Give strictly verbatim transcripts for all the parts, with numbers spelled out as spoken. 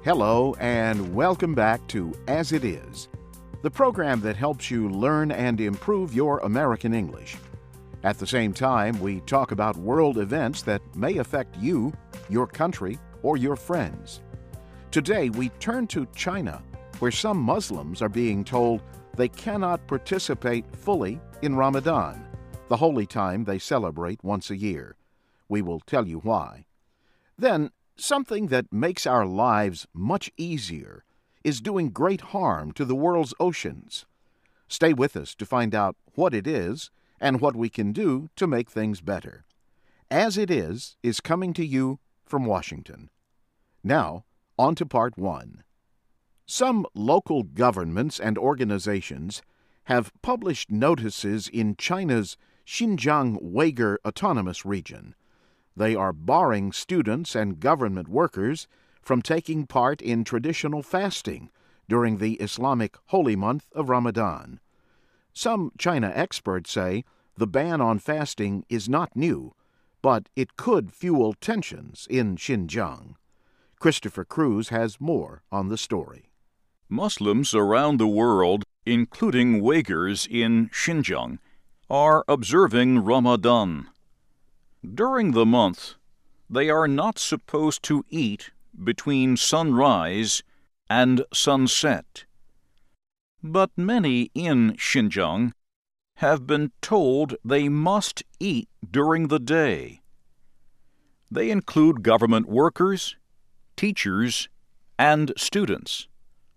Hello, and welcome back to As It Is, the program that helps you learn and improve your American English. At the same time, we talk about world events that may affect you, your country, or your friends. Today, we turn to China, where some Muslims are being told they cannot participate fully in Ramadan, the holy time they celebrate once a year. We will tell you why. Then, something that makes our lives much easier is doing great harm to the world's oceans. Stay with us to find out what it is and what we can do to make things better. As It Is is coming to you from Washington. Now, on to part one. Some local governments and organizations have published notices in China's Xinjiang Uyghur Autonomous Region. They are barring students and government workers from taking part in traditional fasting during the Islamic holy month of Ramadan. Some China experts say the ban on fasting is not new, but it could fuel tensions in Xinjiang. Christopher Cruz has more on the story. Muslims around the world, including Uyghurs in Xinjiang, are observing Ramadan. During the month, they are not supposed to eat between sunrise and sunset. But many in Xinjiang have been told they must eat during the day. They include government workers, teachers, and students.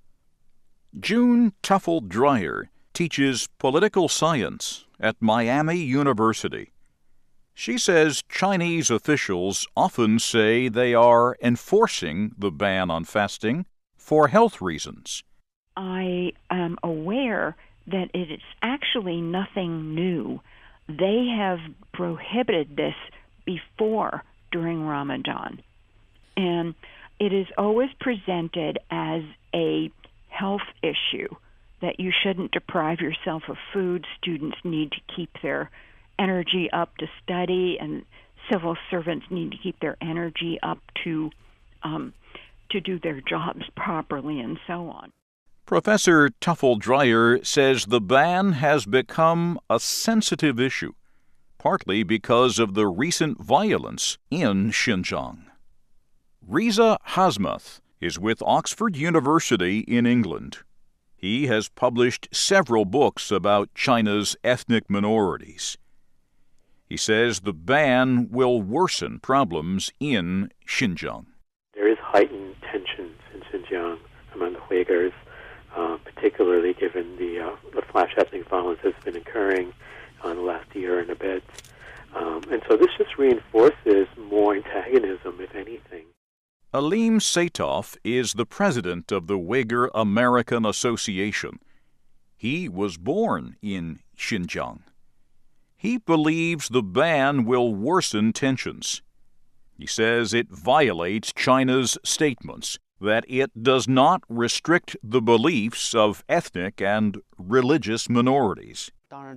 June Tuffle-Dreyer teaches political science at Miami University. She says Chinese officials often say they are enforcing the ban on fasting for health reasons. I am aware that it is actually nothing new. They have prohibited this before during Ramadan. And it is always presented as a health issue, that you shouldn't deprive yourself of food. Students need to keep their energy up to study, and civil servants need to keep their energy up to um, to do their jobs properly, and so on. Professor Tuffle-Dreyer says the ban has become a sensitive issue, partly because of the recent violence in Xinjiang. Reza Hasmuth is with Oxford University in England. He has published several books about China's ethnic minorities. He says the ban will worsen problems in Xinjiang. There is heightened tensions in Xinjiang among the Uyghurs, uh, particularly given the, uh, the flash ethnic violence that's been occurring in the last year and a bit. Um, and so this just reinforces more antagonism, if anything. Aleem Saitoff is the president of the Uyghur American Association. He was born in Xinjiang. He believes the ban will worsen tensions. He says it violates China's statements that it does not restrict the beliefs of ethnic and religious minorities.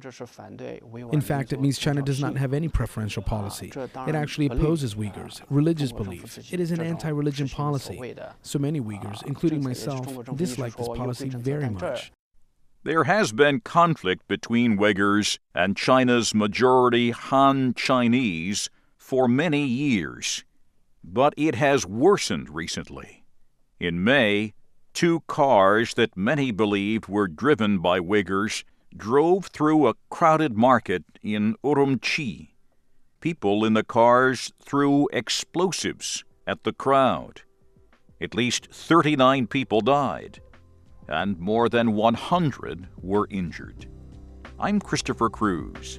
In fact, it means China does not have any preferential policy. It actually opposes Uyghurs' religious belief. It is an anti-religion policy. So many Uyghurs, including myself, dislike this policy very much. There has been conflict between Uyghurs and China's majority Han Chinese for many years, but it has worsened recently. In May, two cars that many believed were driven by Uyghurs drove through a crowded market in Urumqi. People in the cars threw explosives at the crowd. At least thirty-nine people died, and more than one hundred were injured. I'm Christopher Cruz.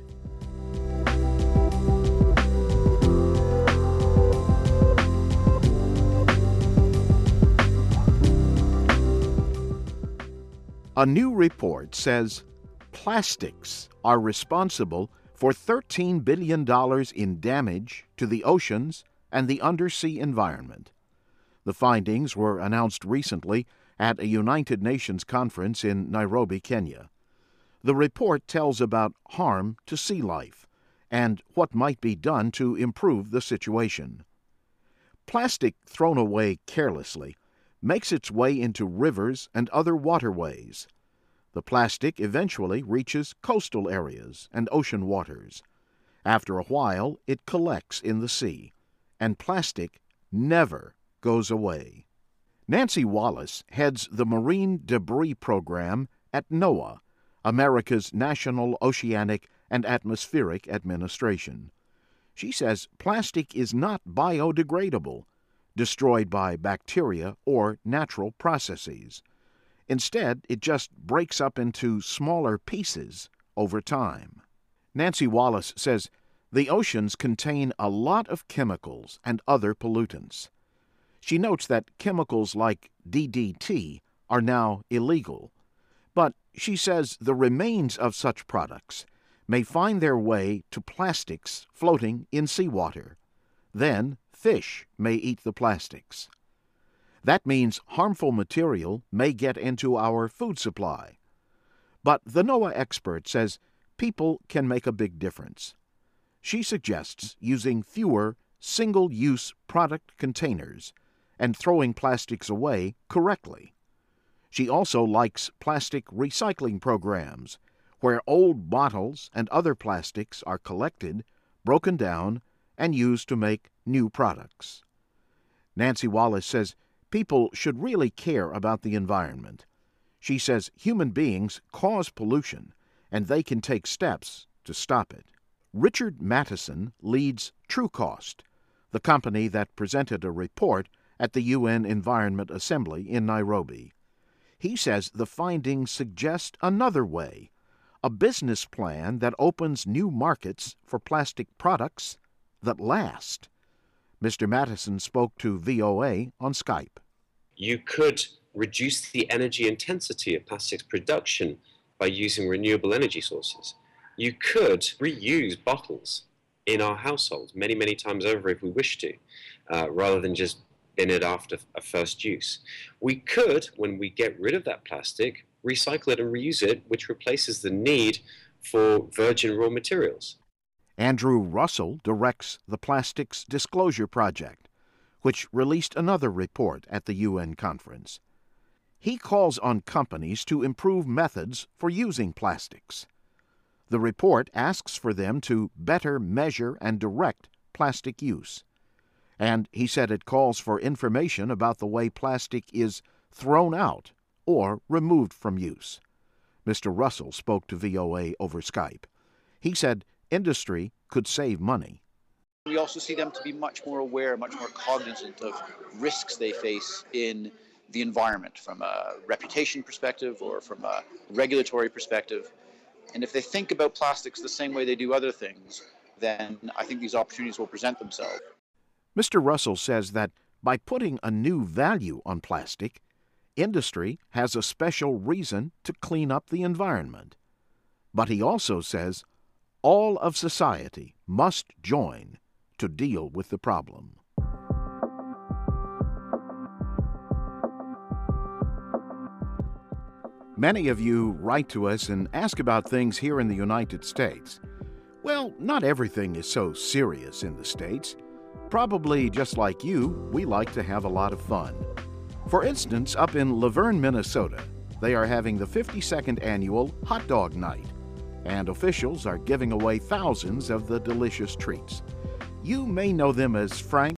A new report says plastics are responsible for thirteen billion dollars in damage to the oceans and the undersea environment. The findings were announced recently at a United Nations conference in Nairobi, Kenya. The report tells about harm to sea life and what might be done to improve the situation. Plastic thrown away carelessly makes its way into rivers and other waterways. The plastic eventually reaches coastal areas and ocean waters. After a while, it collects in the sea, and plastic never goes away. Nancy Wallace heads the Marine Debris Program at NOAA, America's National Oceanic and Atmospheric Administration. She says plastic is not biodegradable, destroyed by bacteria or natural processes. Instead, it just breaks up into smaller pieces over time. Nancy Wallace says the oceans contain a lot of chemicals and other pollutants. She notes that chemicals like D D T are now illegal, but she says the remains of such products may find their way to plastics floating in seawater. Then fish may eat the plastics. That means harmful material may get into our food supply. But the NOAA expert says people can make a big difference. She suggests using fewer single-use product containers and throwing plastics away correctly. She also likes plastic recycling programs where old bottles and other plastics are collected, broken down, and used to make new products. Nancy Wallace says people should really care about the environment. She says human beings cause pollution, and they can take steps to stop it. Richard Mattison leads TrueCost, the company that presented a report at the U N Environment Assembly in Nairobi. He says the findings suggest another way, a business plan that opens new markets for plastic products that last. Mister Mattison spoke to V O A on Skype. You could reduce the energy intensity of plastics production by using renewable energy sources. You could reuse bottles in our households many, many times over if we wish to, uh, rather than just bin it after a first use. We could, when we get rid of that plastic, recycle it and reuse it, which replaces the need for virgin raw materials. Andrew Russell directs the Plastics Disclosure Project, which released another report at the U N conference. He calls on companies to improve methods for using plastics. The report asks for them to better measure and direct plastic use. And he said it calls for information about the way plastic is thrown out or removed from use. Mister Russell spoke to V O A over Skype. He said industry could save money. We also see them to be much more aware, much more cognizant of risks they face in the environment from a reputation perspective or from a regulatory perspective. And if they think about plastics the same way they do other things, then I think these opportunities will present themselves. Mister Russell says that by putting a new value on plastic, industry has a special reason to clean up the environment. But he also says all of society must join to deal with the problem. Many of you write to us and ask about things here in the United States. Well, not everything is so serious in the States. Probably just like you, we like to have a lot of fun. For instance, up in Laverne, Minnesota, they are having the fifty-second annual Hot Dog Night, and officials are giving away thousands of the delicious treats. You may know them as Frank